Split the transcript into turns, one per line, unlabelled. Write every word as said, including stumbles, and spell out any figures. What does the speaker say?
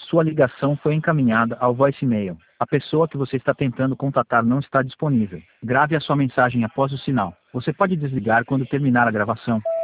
Sua ligação foi encaminhada ao voicemail. A pessoa que você está tentando contatar não está disponível. Grave a sua mensagem após o sinal. Você pode desligar quando terminar a gravação.